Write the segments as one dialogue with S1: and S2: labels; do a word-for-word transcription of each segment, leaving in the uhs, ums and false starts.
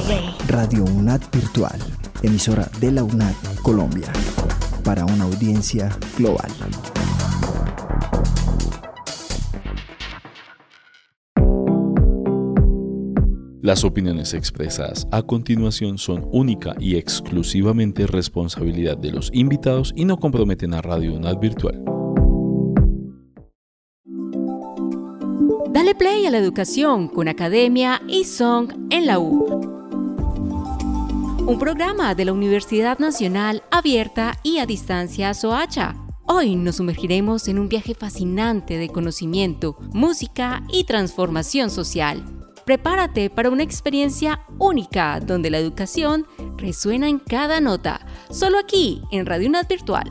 S1: Radio UNAD Virtual, emisora de la UNAD Colombia, para una audiencia global.
S2: Las opiniones expresadas a continuación son única y exclusivamente responsabilidad de los invitados y no comprometen a Radio UNAD Virtual.
S3: Dale play a la educación con Academia y Song en la U. Un programa de la Universidad Nacional Abierta y a Distancia Soacha. Hoy nos sumergiremos en un viaje fascinante de conocimiento, música y transformación social. Prepárate para una experiencia única donde la educación resuena en cada nota, solo aquí en Radio UNAD Virtual.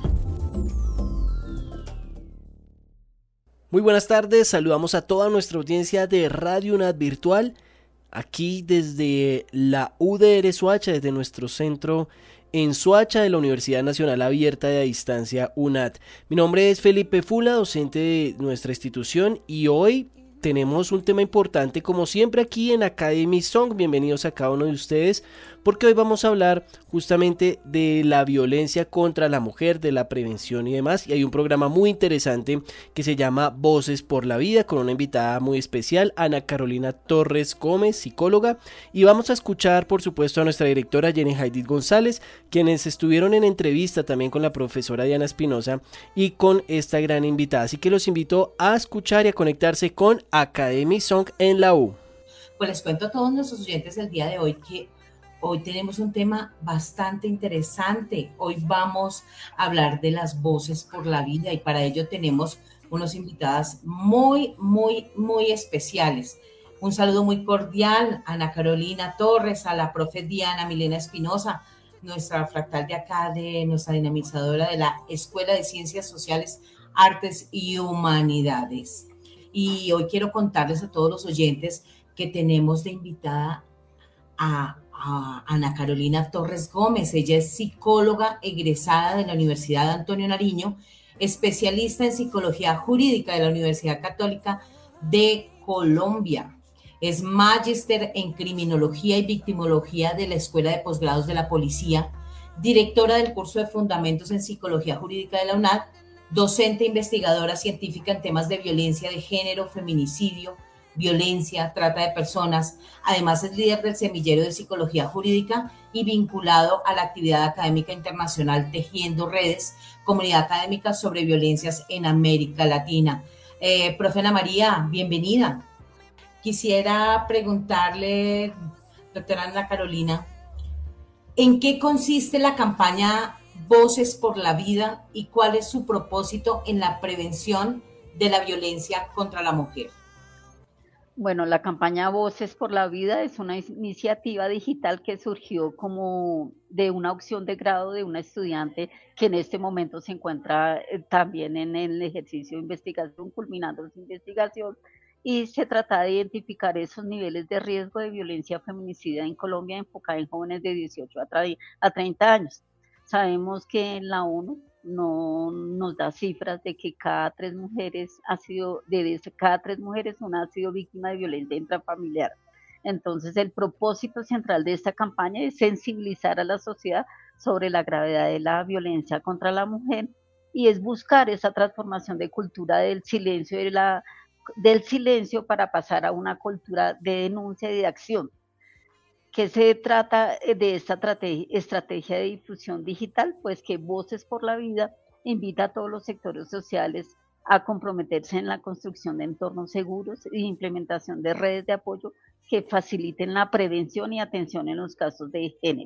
S4: Muy buenas tardes, saludamos a toda nuestra audiencia de Radio UNAD Virtual, aquí desde la U D R Soacha, desde nuestro centro en Soacha de la Universidad Nacional Abierta y a Distancia UNAD. Mi nombre es Felipe Fula, docente de nuestra institución, y hoy tenemos un tema importante como siempre aquí en Academy Song. Bienvenidos a cada uno de ustedes, porque hoy vamos a hablar justamente de la violencia contra la mujer, de la prevención y demás, y hay un programa muy interesante que se llama Voces por la Vida, con una invitada muy especial, Ana Carolina Torres Gómez, psicóloga, y vamos a escuchar por supuesto a nuestra directora Jenny Haydit González, quienes estuvieron en entrevista también con la profesora Diana Espinosa y con esta gran invitada, así que los invito a escuchar y a conectarse con Academy Song en la U.
S5: Pues les cuento a todos nuestros oyentes el día de hoy que hoy tenemos un tema bastante interesante. Hoy vamos a hablar de las voces por la vida y para ello tenemos unos invitadas muy, muy, muy especiales. Un saludo muy cordial a Ana Carolina Torres, a la profe Diana Milena Espinosa, nuestra fractal de acá, de nuestra dinamizadora de la Escuela de Ciencias Sociales, Artes y Humanidades. Y hoy quiero contarles a todos los oyentes que tenemos de invitada a, a Ana Carolina Torres Gómez. Ella es psicóloga egresada de la Universidad Antonio Nariño, especialista en psicología jurídica de la Universidad Católica de Colombia. Es magíster en criminología y victimología de la Escuela de Posgrados de la Policía, directora del curso de Fundamentos en Psicología Jurídica de la UNAD, docente e investigadora científica en temas de violencia de género, feminicidio, violencia, trata de personas. Además es líder del semillero de psicología jurídica y vinculado a la actividad académica internacional Tejiendo Redes, comunidad académica sobre violencias en América Latina. Eh, profe Ana María, bienvenida. Quisiera preguntarle, doctora Ana Carolina, ¿en qué consiste la campaña Voces por la Vida y cuál es su propósito en la prevención de la violencia contra la mujer?
S6: Bueno, la campaña Voces por la Vida es una iniciativa digital que surgió como de una opción de grado de una estudiante que en este momento se encuentra también en el ejercicio de investigación, culminando su investigación, y se trata de identificar esos niveles de riesgo de violencia feminicida en Colombia enfocada en jóvenes de dieciocho a treinta años. Sabemos que en la ONU no nos da cifras de que cada tres mujeres ha sido, de cada tres mujeres una ha sido víctima de violencia intrafamiliar. Entonces el propósito central de esta campaña es sensibilizar a la sociedad sobre la gravedad de la violencia contra la mujer y es buscar esa transformación de cultura del silencio, de la, del silencio para pasar a una cultura de denuncia y de acción. ¿Qué se trata de esta estrategia de difusión digital? Pues que Voces por la Vida invita a todos los sectores sociales a comprometerse en la construcción de entornos seguros y implementación de redes de apoyo que faciliten la prevención y atención en los casos de género.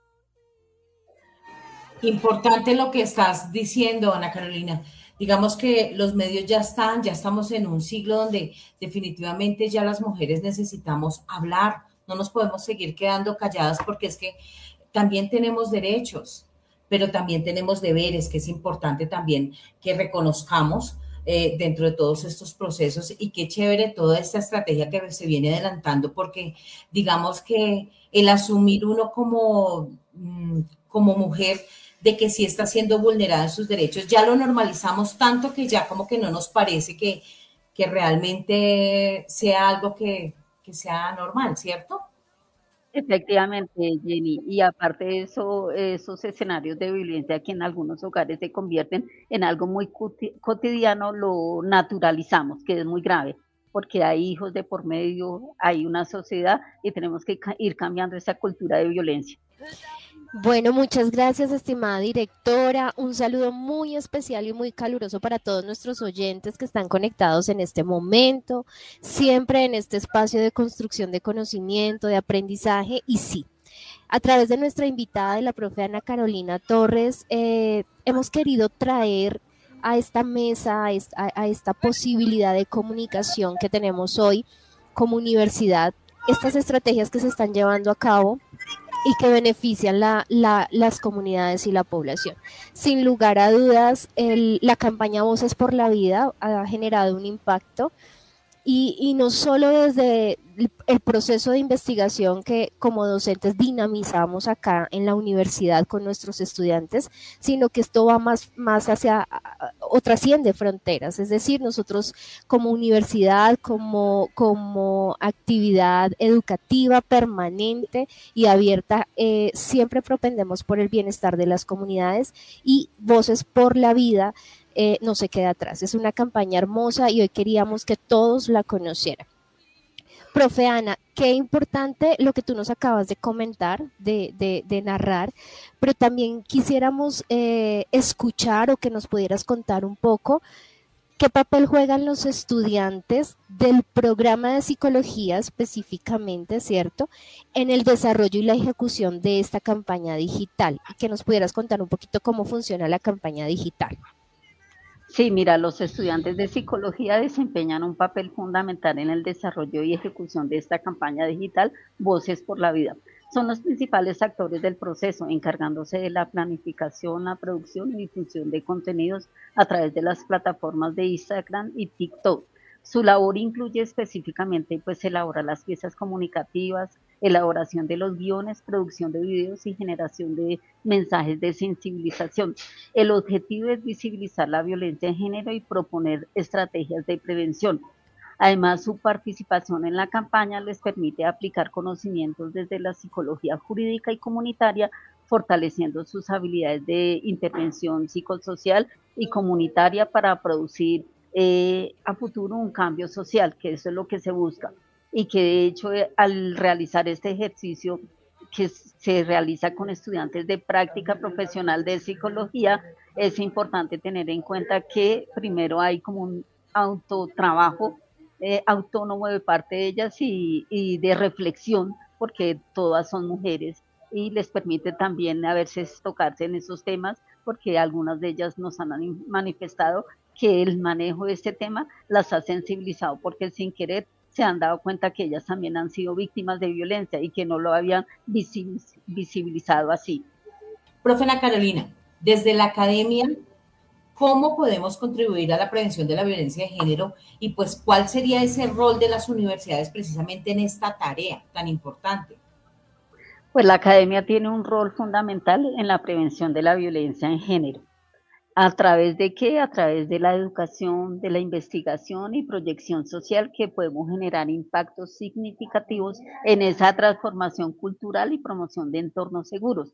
S5: Importante lo que estás diciendo, Ana Carolina. Digamos que los medios ya están, ya estamos en un siglo donde definitivamente ya las mujeres necesitamos hablar. No nos podemos seguir quedando calladas porque es que también tenemos derechos, pero también tenemos deberes, que es importante también que reconozcamos eh, dentro de todos estos procesos. Y qué chévere toda esta estrategia que se viene adelantando, porque digamos que el asumir uno como, como mujer de que sí está siendo vulnerada en sus derechos, ya lo normalizamos tanto que ya como que no nos parece que, que realmente sea algo que, que sea normal, ¿cierto?
S6: Efectivamente, Jenny, y aparte de eso, esos escenarios de violencia que en algunos hogares se convierten en algo muy cuti- cotidiano, lo naturalizamos, que es muy grave, porque hay hijos de por medio, hay una sociedad y tenemos que ca- ir cambiando esa cultura de violencia.
S7: Bueno, muchas gracias, estimada directora. Un saludo muy especial y muy caluroso para todos nuestros oyentes que están conectados en este momento, siempre en este espacio de construcción de conocimiento, de aprendizaje. Y sí, a través de nuestra invitada, de la profe Ana Carolina Torres, eh, hemos querido traer a esta mesa, a esta, a esta posibilidad de comunicación que tenemos hoy como universidad, estas estrategias que se están llevando a cabo y que benefician la, la, las comunidades y la población. Sin lugar a dudas, el, la campaña Voces por la Vida ha generado un impacto y, y no solo desde el, el proceso de investigación que como docentes dinamizamos acá en la universidad con nuestros estudiantes, sino que esto va más, más hacia o trasciende fronteras, es decir, nosotros como universidad, como, como actividad educativa permanente y abierta, eh, siempre propendemos por el bienestar de las comunidades y Voces por la Vida Eh, no se queda atrás. Es una campaña hermosa y hoy queríamos que todos la conocieran. Profe Ana, qué importante lo que tú nos acabas de comentar, de, de, de narrar, pero también quisiéramos eh, escuchar o que nos pudieras contar un poco qué papel juegan los estudiantes del programa de psicología específicamente, ¿cierto?, en el desarrollo y la ejecución de esta campaña digital, y que nos pudieras contar un poquito cómo funciona la campaña digital.
S6: Sí, mira, los estudiantes de psicología desempeñan un papel fundamental en el desarrollo y ejecución de esta campaña digital Voces por la Vida. Son los principales actores del proceso, encargándose de la planificación, la producción y difusión de contenidos a través de las plataformas de Instagram y TikTok. Su labor incluye específicamente, pues, elaborar las piezas comunicativas, elaboración de los guiones, producción de videos y generación de mensajes de sensibilización. El objetivo es visibilizar la violencia de género y proponer estrategias de prevención. Además, su participación en la campaña les permite aplicar conocimientos desde la psicología jurídica y comunitaria, fortaleciendo sus habilidades de intervención psicosocial y comunitaria para producir eh, a futuro un cambio social, que eso es lo que se busca. Y que de hecho eh, al realizar este ejercicio que se realiza con estudiantes de práctica profesional de psicología, es importante tener en cuenta que primero hay como un autotrabajo eh, autónomo de parte de ellas y, y de reflexión, porque todas son mujeres y les permite también a veces tocarse en esos temas, porque algunas de ellas nos han manifestado que el manejo de este tema las ha sensibilizado, porque sin querer se han dado cuenta que ellas también han sido víctimas de violencia y que no lo habían visibilizado así.
S5: Profe Ana Carolina, desde la academia, ¿cómo podemos contribuir a la prevención de la violencia de género? Y pues, ¿cuál sería ese rol de las universidades precisamente en esta tarea tan importante?
S6: Pues la academia tiene un rol fundamental en la prevención de la violencia en género. ¿A través de qué? A través de la educación, de la investigación y proyección social, que podemos generar impactos significativos en esa transformación cultural y promoción de entornos seguros.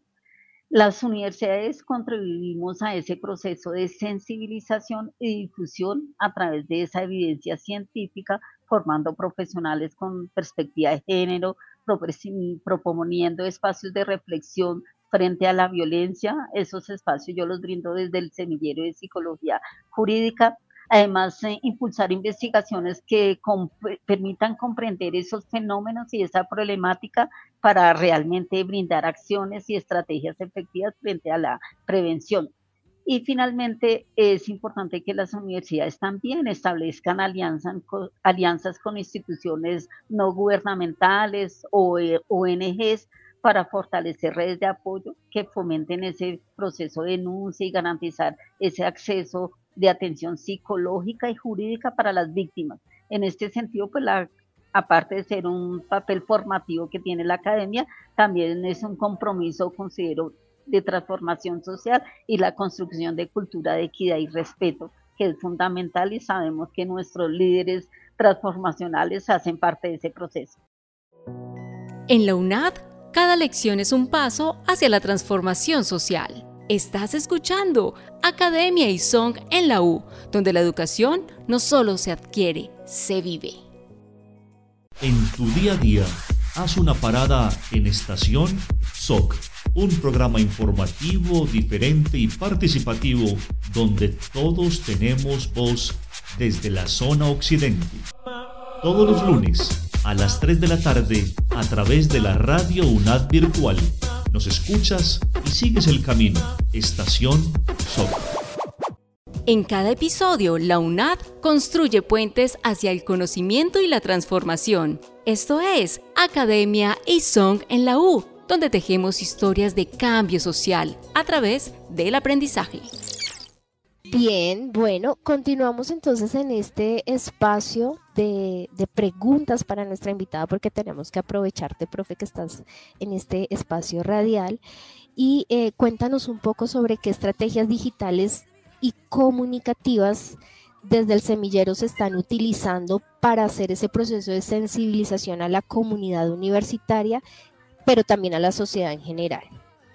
S6: Las universidades contribuimos a ese proceso de sensibilización y difusión a través de esa evidencia científica, formando profesionales con perspectiva de género, proponiendo espacios de reflexión frente a la violencia. Esos espacios yo los brindo desde el semillero de psicología jurídica. Además, eh, impulsar investigaciones que comp permitan comprender esos fenómenos y esa problemática para realmente brindar acciones y estrategias efectivas frente a la prevención. Y finalmente, es importante que las universidades también establezcan alianzas con, alianzas con instituciones no gubernamentales o eh, O N Ges para fortalecer redes de apoyo que fomenten ese proceso de denuncia y garantizar ese acceso de atención psicológica y jurídica para las víctimas. En este sentido, pues la, aparte de ser un papel formativo que tiene la academia, también es un compromiso, considero, de transformación social y la construcción de cultura de equidad y respeto, que es fundamental y sabemos que nuestros líderes transformacionales hacen parte de ese proceso.
S3: En la UNAD Cada lección es un paso hacia la transformación social. Estás escuchando Academia y Song en la U, donde la educación no solo se adquiere, se vive.
S8: En tu día a día, haz una parada en Estación S O C, un programa informativo, diferente y participativo donde todos tenemos voz desde la zona occidente. Todos los lunes a las tres de la tarde a través de la Radio UNAD Virtual. Nos escuchas y sigues el camino. Estación S O C.
S3: En cada episodio, la UNAD construye puentes hacia el conocimiento y la transformación. Esto es Academia y Song en la U, donde tejemos historias de cambio social a través del aprendizaje.
S7: Bien, bueno, continuamos entonces en este espacio de, de preguntas para nuestra invitada, porque tenemos que aprovecharte, profe, que estás en este espacio radial. Y eh, cuéntanos un poco sobre qué estrategias digitales y comunicativas desde el semillero se están utilizando para hacer ese proceso de sensibilización a la comunidad universitaria, pero también a la sociedad en general.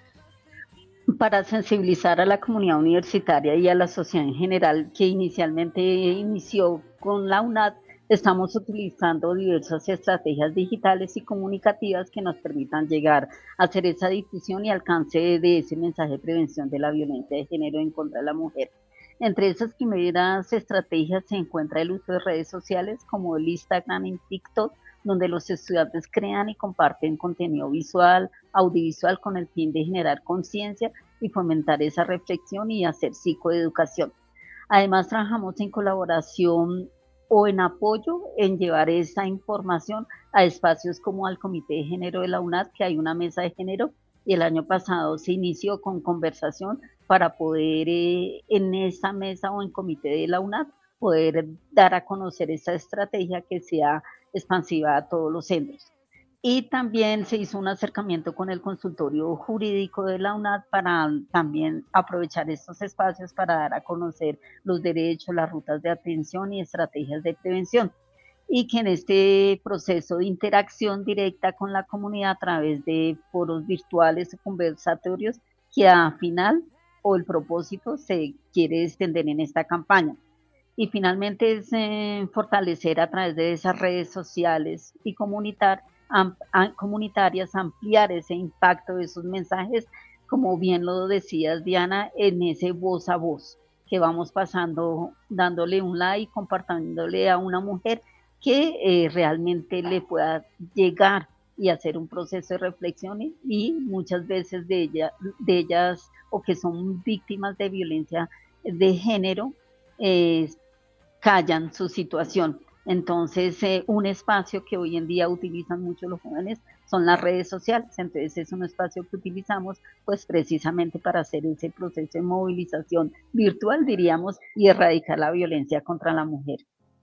S6: Para sensibilizar a la comunidad universitaria y a la sociedad en general, que inicialmente inició con la UNAD, estamos utilizando diversas estrategias digitales y comunicativas que nos permitan llegar a hacer esa difusión y alcance de ese mensaje de prevención de la violencia de género en contra de la mujer. Entre esas primeras estrategias se encuentra el uso de redes sociales como el Instagram y TikTok, donde los estudiantes crean y comparten contenido visual, audiovisual con el fin de generar conciencia y fomentar esa reflexión y hacer psicoeducación. Además, trabajamos en colaboración o en apoyo en llevar esa información a espacios como al Comité de Género de la UNAD, que hay una mesa de género, y el año pasado se inició con conversación para poder eh, en esa mesa o en comité de la UNAD poder dar a conocer esa estrategia que sea expansiva a todos los centros. Y también se hizo un acercamiento con el consultorio jurídico de la UNAD para también aprovechar estos espacios para dar a conocer los derechos, las rutas de atención y estrategias de prevención. Y que en este proceso de interacción directa con la comunidad a través de foros virtuales o conversatorios, que al final o el propósito se quiere extender en esta campaña. Y finalmente es eh, fortalecer a través de esas redes sociales y comunitar, am, a, comunitarias, ampliar ese impacto de esos mensajes, como bien lo decías, Diana, en ese voz a voz, que vamos pasando, dándole un like, compartiéndole a una mujer que eh, realmente le pueda llegar y hacer un proceso de reflexión y, y muchas veces de, ella, de ellas o que son víctimas de violencia de género, eh, callan su situación. Entonces, eh, un espacio que hoy en día utilizan mucho los jóvenes son las redes sociales. Entonces, es un espacio que utilizamos pues precisamente para hacer ese proceso de movilización virtual, diríamos, y erradicar la violencia contra la mujer.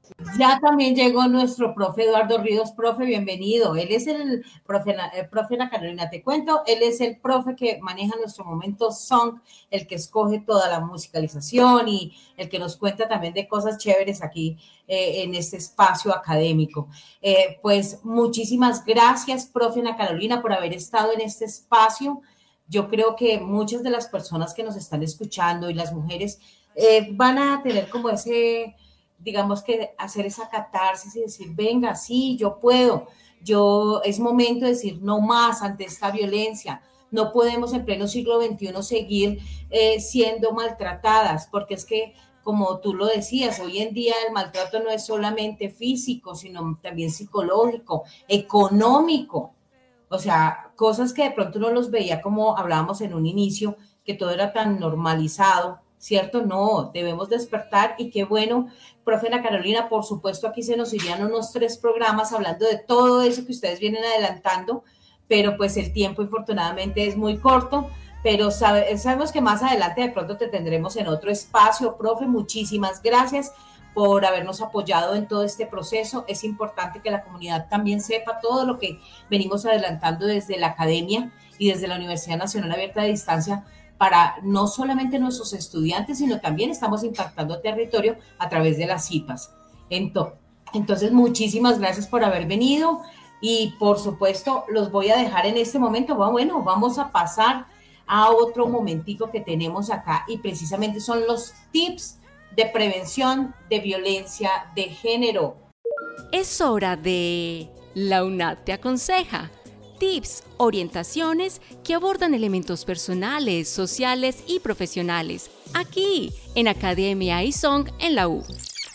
S5: Ya también llegó nuestro profe Eduardo Ríos. Profe, bienvenido. Él es el profe, el profe Ana Carolina, te cuento, él es el profe que maneja nuestro momento Song, el que escoge toda la musicalización y el que nos cuenta también de cosas chéveres aquí eh, en este espacio académico. Eh, pues muchísimas gracias, profe Ana Carolina, por haber estado en este espacio. Yo creo que muchas de las personas que nos están escuchando y las mujeres eh, van a tener como ese... digamos que hacer esa catarsis y decir, venga, sí, yo puedo, yo, es momento de decir no más ante esta violencia, no podemos en pleno siglo veintiuno seguir eh, siendo maltratadas, porque es que, como tú lo decías, hoy en día el maltrato no es solamente físico, sino también psicológico, económico, o sea, cosas que de pronto no los veía como hablábamos en un inicio, que todo era tan normalizado, ¿cierto? No, debemos despertar y qué bueno, profe Ana Carolina, por supuesto aquí se nos irían unos tres programas hablando de todo eso que ustedes vienen adelantando, pero pues el tiempo infortunadamente es muy corto, pero sabe, sabemos que más adelante de pronto te tendremos en otro espacio. Profe, muchísimas gracias por habernos apoyado en todo este proceso. Es importante que la comunidad también sepa todo lo que venimos adelantando desde la academia y desde la Universidad Nacional Abierta de Distancia, para no solamente nuestros estudiantes, sino también estamos impactando territorio a través de las C I P As. Entonces, muchísimas gracias por haber venido. Y por supuesto, los voy a dejar en este momento. Bueno, vamos a pasar a otro momentico que tenemos acá y precisamente son los tips de prevención de violencia de género.
S3: Es hora de La UNAD te aconseja. Tips, orientaciones que abordan elementos personales, sociales y profesionales. Aquí, en Academia iSong en la U.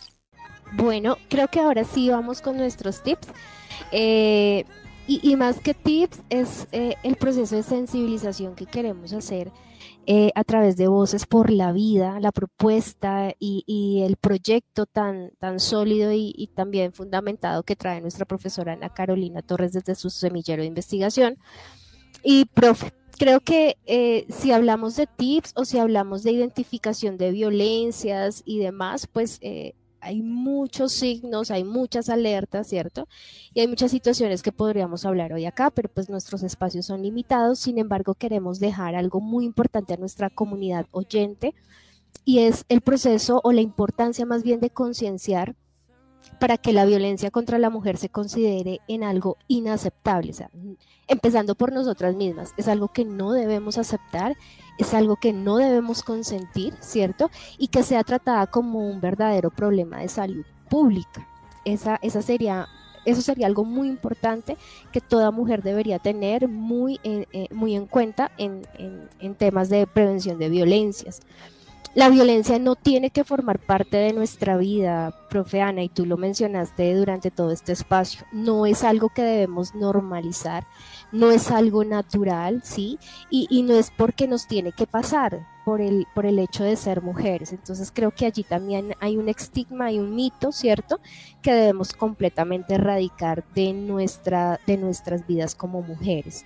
S7: Bueno, creo que ahora sí vamos con nuestros tips. Eh, y, y más que tips, es eh, el proceso de sensibilización que queremos hacer eh, a través de Voces por la Vida, la propuesta y, y el proyecto tan, tan sólido y, y también fundamentado que trae nuestra profesora Ana Carolina Torres desde su semillero de investigación. Y, profe, creo que eh, si hablamos de tips o si hablamos de identificación de violencias y demás, pues eh, hay muchos signos, hay muchas alertas, ¿cierto? Y hay muchas situaciones que podríamos hablar hoy acá, pero pues nuestros espacios son limitados. Sin embargo, queremos dejar algo muy importante a nuestra comunidad oyente y es el proceso o la importancia más bien de concienciar para que la violencia contra la mujer se considere en algo inaceptable, o sea, empezando por nosotras mismas. Es algo que no debemos aceptar, es algo que no debemos consentir, ¿cierto? Y que sea tratada como un verdadero problema de salud pública. Esa, esa sería, eso sería algo muy importante que toda mujer debería tener muy, eh, eh, muy en cuenta en, en, en temas de prevención de violencias. La violencia no tiene que formar parte de nuestra vida, profe Ana, y tú lo mencionaste durante todo este espacio. No es algo que debemos normalizar, no es algo natural, ¿sí? Y, y no es porque nos tiene que pasar por el, por el hecho de ser mujeres. Entonces creo que allí también hay un estigma, hay un mito, ¿cierto? Que debemos completamente erradicar de, nuestra, de nuestras vidas como mujeres.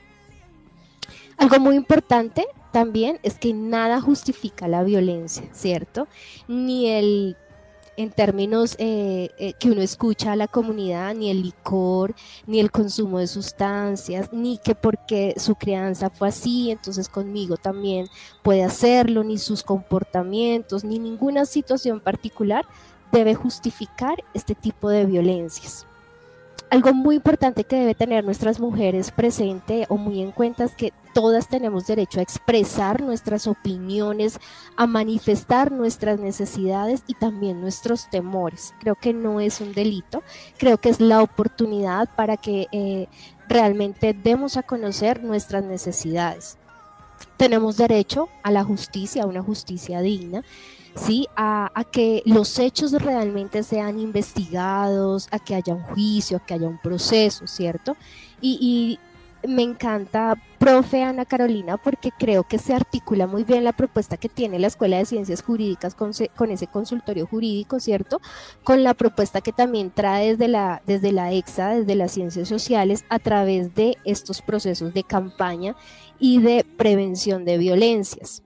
S7: Algo muy importante también es que nada justifica la violencia, ¿cierto? Ni el, en términos eh, eh, que uno escucha a la comunidad, ni el licor, ni el consumo de sustancias, ni que porque su crianza fue así, entonces conmigo también puede hacerlo, ni sus comportamientos, ni ninguna situación particular debe justificar este tipo de violencias. Algo muy importante que debe tener nuestras mujeres presente o muy en cuenta es que todas tenemos derecho a expresar nuestras opiniones, a manifestar nuestras necesidades y también nuestros temores. Creo que no es un delito, creo que es la oportunidad para que eh, realmente demos a conocer nuestras necesidades. Tenemos derecho a la justicia, a una justicia digna, ¿sí? A, a que los hechos realmente sean investigados, a que haya un juicio, a que haya un proceso, ¿cierto? Y, y me encanta, profe Ana Carolina, porque creo que se articula muy bien la propuesta que tiene la Escuela de Ciencias Jurídicas con, con ese consultorio jurídico, ¿cierto? Con la propuesta que también trae desde la, desde la EXA, desde las ciencias sociales, a través de estos procesos de campaña y de prevención de violencias.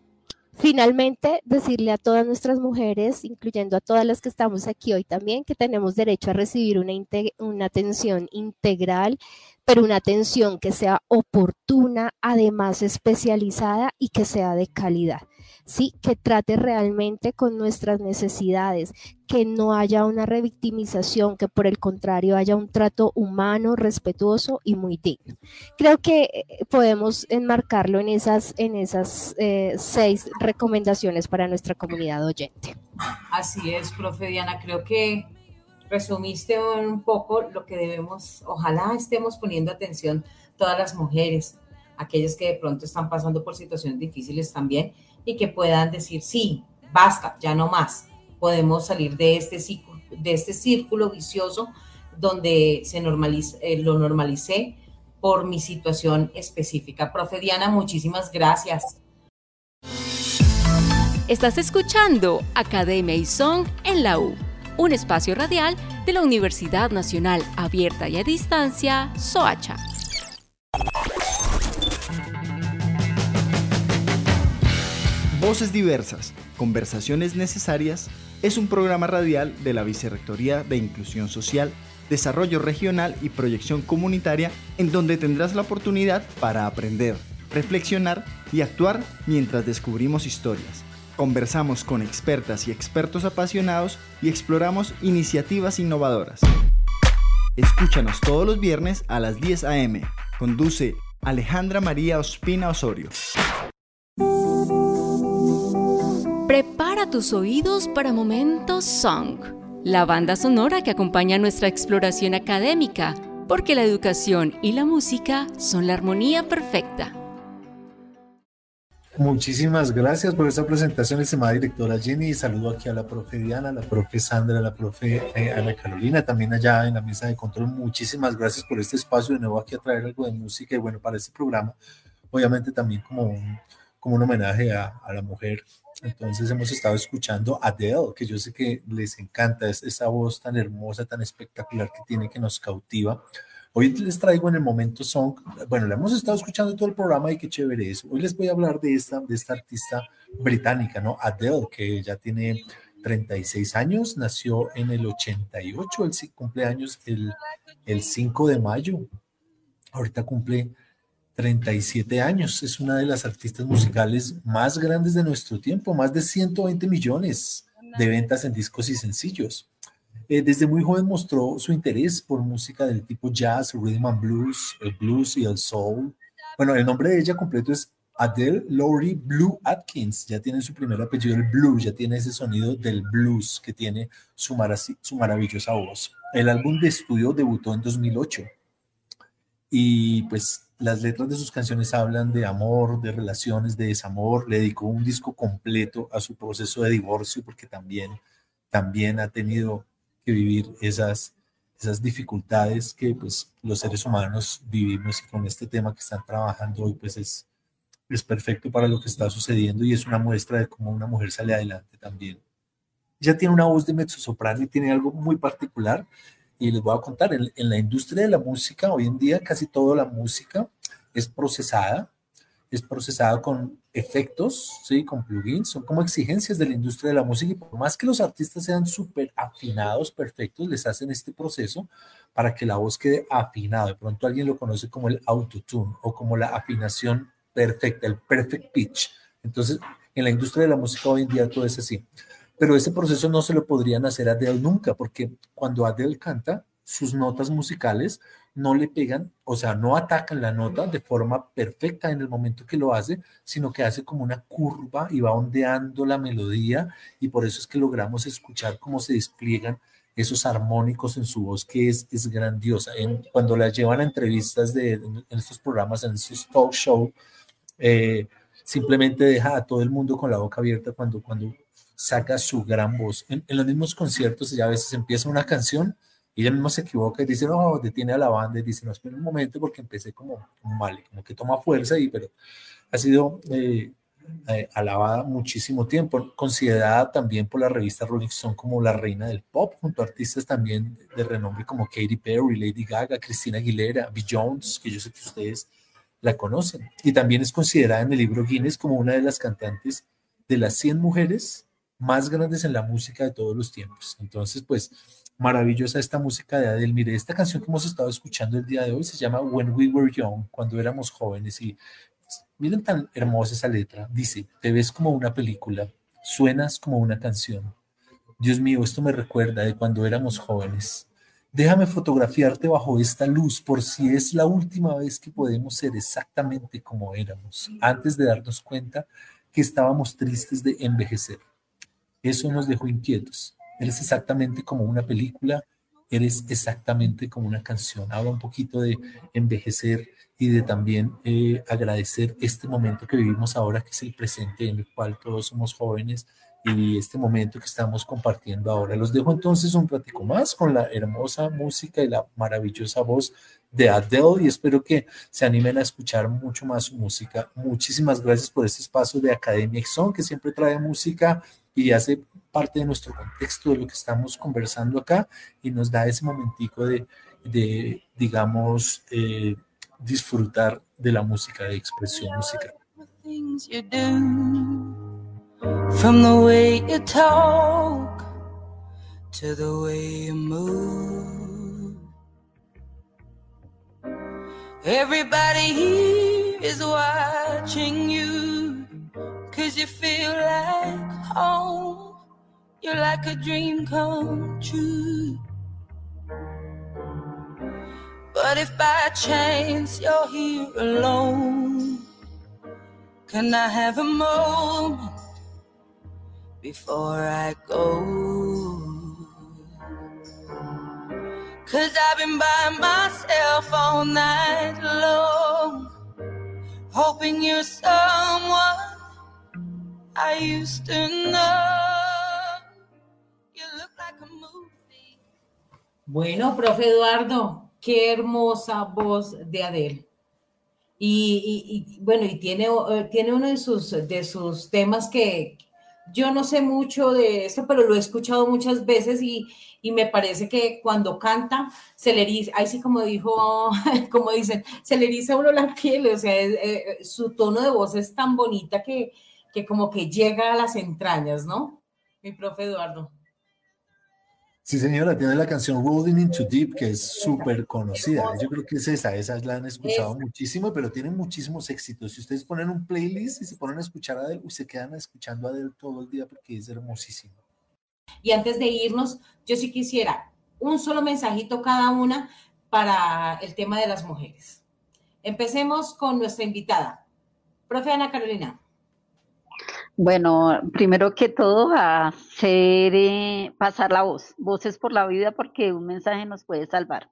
S7: Finalmente, decirle a todas nuestras mujeres, incluyendo a todas las que estamos aquí hoy también, que tenemos derecho a recibir una, una atención integral, pero una atención que sea oportuna, además especializada y que sea de calidad, ¿sí? Que trate realmente con nuestras necesidades, que no haya una revictimización, que por el contrario haya un trato humano, respetuoso y muy digno. Creo que podemos enmarcarlo en esas, en esas eh, seis recomendaciones para nuestra comunidad oyente.
S5: Así es, profe Diana, creo que resumiste un poco lo que debemos, ojalá estemos poniendo atención todas las mujeres, aquellas que de pronto están pasando por situaciones difíciles también y que puedan decir, sí, basta, ya no más, podemos salir de este círculo, de este círculo vicioso donde se normaliza, eh, lo normalicé por mi situación específica. Profe Diana, muchísimas gracias.
S3: Estás escuchando Academia iSong en la U, un espacio radial de la Universidad Nacional Abierta y a Distancia, Soacha.
S1: Voces diversas, conversaciones necesarias, es un programa radial de la Vicerrectoría de Inclusión Social, Desarrollo Regional y Proyección Comunitaria, en donde tendrás la oportunidad para aprender, reflexionar y actuar mientras descubrimos historias. Conversamos con expertas y expertos apasionados y exploramos iniciativas innovadoras. Escúchanos todos los viernes a las diez a eme. Conduce Alejandra María Ospina Osorio.
S3: Prepara tus oídos para Momentos Song, la banda sonora que acompaña nuestra exploración académica, porque la educación y la música son la armonía perfecta.
S9: Muchísimas gracias por esta presentación, estimada directora Jenny. Saludo aquí a la profe Diana, a la profe Sandra, a la profe eh, Ana Carolina, también allá en la mesa de control. Muchísimas gracias por este espacio de nuevo aquí a traer algo de música y bueno, para este programa, obviamente también como un, como un homenaje a, a la mujer. Entonces hemos estado escuchando a Adele, que yo sé que les encanta, es esa voz tan hermosa, tan espectacular que tiene, que nos cautiva. Hoy les traigo en el momento Song, bueno, la hemos estado escuchando todo el programa y qué chévere es. Hoy les voy a hablar de esta, de esta artista británica, ¿no? Adele, que ya tiene treinta y seis años, nació en el ochenta y ocho, el cumpleaños el, el cinco de mayo, ahorita cumple treinta y siete años, es una de las artistas musicales más grandes de nuestro tiempo, más de ciento veinte millones de ventas en discos y sencillos. Eh, desde muy joven mostró su interés por música del tipo jazz, rhythm and blues, el blues y el soul. Bueno, el nombre de ella completo es Adele Laurie Blue Atkins. Ya tiene su primer apellido, el blues, ya tiene ese sonido del blues que tiene su, marav su maravillosa voz. El álbum de estudio debutó en dos mil ocho y pues las letras de sus canciones hablan de amor, de relaciones, de desamor. Le dedicó un disco completo a su proceso de divorcio porque también, también ha tenido que vivir esas, esas dificultades que pues los seres humanos vivimos, y con este tema que están trabajando hoy pues es, es perfecto para lo que está sucediendo y es una muestra de cómo una mujer sale adelante también. Ella tiene una voz de mezzosoprano y tiene algo muy particular y les voy a contar, en, en la industria de la música hoy en día casi toda la música es procesada, es procesada con efectos, ¿sí? Con plugins, son como exigencias de la industria de la música y por más que los artistas sean súper afinados, perfectos, les hacen este proceso para que la voz quede afinada. De pronto alguien lo conoce como el autotune o como la afinación perfecta, el perfect pitch. Entonces, en la industria de la música hoy en día todo es así. Pero ese proceso no se lo podrían hacer a Adele nunca, porque cuando Adele canta, sus notas musicales no le pegan, o sea, no atacan la nota de forma perfecta en el momento que lo hace, sino que hace como una curva y va ondeando la melodía, y por eso es que logramos escuchar cómo se despliegan esos armónicos en su voz, que es, es grandiosa. En, cuando la llevan a entrevistas de, en estos programas, en estos talk show, eh, simplemente deja a todo el mundo con la boca abierta cuando, cuando saca su gran voz. En, en los mismos conciertos ya a veces empieza una canción y ella misma se equivoca y dice, no, detiene a la banda y dice, no, espera un momento porque empecé como, como mal, como que toma fuerza, y, pero ha sido eh, eh, alabada muchísimo tiempo, considerada también por la revista Rolling Stone como la reina del pop, junto a artistas también de renombre como Katy Perry, Lady Gaga, Christina Aguilera, Beyoncé, que yo sé que ustedes la conocen, y también es considerada en el libro Guinness como una de las cantantes de las cien mujeres más grandes en la música de todos los tiempos. Entonces, pues, maravillosa esta música de Adele. Mire, esta canción que hemos estado escuchando el día de hoy se llama When We Were Young, cuando éramos jóvenes, y miren tan hermosa esa letra. Dice, te ves como una película, suenas como una canción. Dios mío, esto me recuerda de cuando éramos jóvenes. Déjame fotografiarte bajo esta luz por si es la última vez que podemos ser exactamente como éramos, antes de darnos cuenta que estábamos tristes de envejecer. Eso nos dejó inquietos. Eres exactamente como una película, eres exactamente como una canción. Habla un poquito de envejecer y de también eh, agradecer este momento que vivimos ahora, que es el presente en el cual todos somos jóvenes, y este momento que estamos compartiendo ahora. Los dejo entonces un ratico más con la hermosa música y la maravillosa voz de Adele, y espero que se animen a escuchar mucho más su música. Muchísimas gracias por este espacio de Academia X-On, que siempre trae música y hace parte de nuestro contexto de lo que estamos conversando acá, y nos da ese momentico de, de digamos, eh, disfrutar de la música, de expresión musical.
S10: From the way you talk to the way you move, everybody here is watching you, 'cause you feel like home, you're like a dream come true. But if by chance you're here alone, can I have a moment before I go? 'Cause I've been by myself all night long, hoping you're someone I used to know. You look like a movie.
S5: Bueno, profe Eduardo, qué hermosa voz de Adele. Y, y, y bueno, y tiene, tiene uno de sus, de sus temas que yo no sé mucho de esto, pero lo he escuchado muchas veces y, y me parece que cuando canta se le eriza, ahí sí como dijo, como dicen, se le eriza uno la piel, o sea, es, eh, su tono de voz es tan bonita que, que como que llega a las entrañas, ¿no? Mi profe Eduardo.
S9: Sí, señora, tiene la canción Rolling Into Deep, que es súper conocida. Yo creo que es esa, esas la han escuchado es. muchísimo, pero tienen muchísimos éxitos. Si ustedes ponen un playlist y se ponen a escuchar a Adele, uy, se quedan escuchando a Adele todo el día porque es hermosísimo.
S5: Y antes de irnos, yo sí quisiera un solo mensajito cada una para el tema de las mujeres. Empecemos con nuestra invitada, profe Ana Carolina.
S6: Bueno, primero que todo, hacer, eh, pasar la voz, voces por la vida, porque un mensaje nos puede salvar.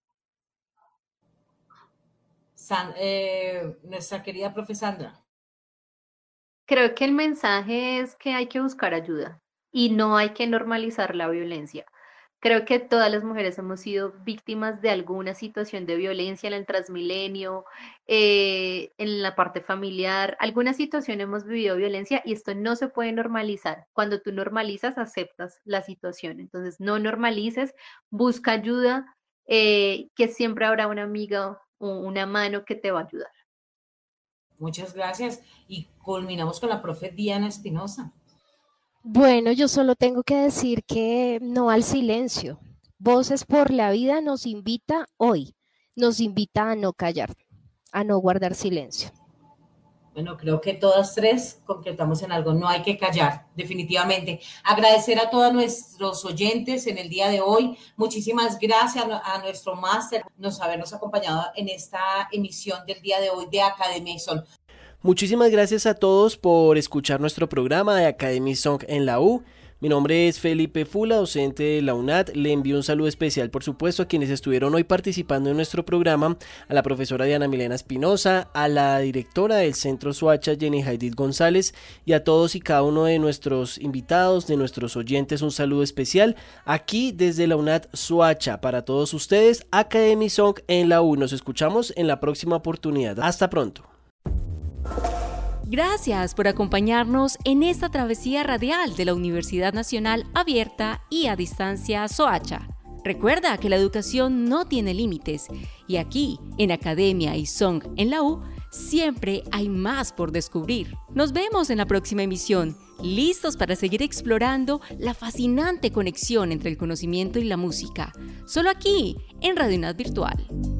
S5: San, eh, nuestra querida profe Sandra.
S11: Creo que el mensaje es que hay que buscar ayuda y no hay que normalizar la violencia. Creo que todas las mujeres hemos sido víctimas de alguna situación de violencia en el Transmilenio, eh, en la parte familiar. Alguna situación hemos vivido violencia y esto no se puede normalizar. Cuando tú normalizas, aceptas la situación. Entonces, no normalices, busca ayuda, eh, que siempre habrá una amiga o una mano que te va a ayudar.
S5: Muchas gracias. Y culminamos con la profe Diana Espinosa.
S7: Bueno, yo solo tengo que decir que no al silencio. Voces por la Vida nos invita hoy, nos invita a no callar, a no guardar silencio.
S5: Bueno, creo que todas tres concretamos en algo, no hay que callar, definitivamente. Agradecer a todos nuestros oyentes en el día de hoy. Muchísimas gracias a nuestro máster por habernos acompañado en esta emisión del día de hoy de Academia iSong.
S4: Muchísimas gracias a todos por escuchar nuestro programa de Academia iSong en la U. Mi nombre es Felipe Fula, docente de la UNAD. Le envío un saludo especial, por supuesto, a quienes estuvieron hoy participando en nuestro programa, a la profesora Diana Milena Espinosa, a la directora del Centro Soacha, Jenny Haydit González, y a todos y cada uno de nuestros invitados, de nuestros oyentes, un saludo especial aquí desde la UNAD Soacha. Para todos ustedes, Academia iSong en la U. Nos escuchamos en la próxima oportunidad. Hasta pronto.
S3: Gracias por acompañarnos en esta travesía radial de la Universidad Nacional Abierta y a Distancia Soacha. Recuerda que la educación no tiene límites y aquí, en Academia iSong en la U, siempre hay más por descubrir. Nos vemos en la próxima emisión, listos para seguir explorando la fascinante conexión entre el conocimiento y la música. Solo aquí, en Radio UNAD Virtual.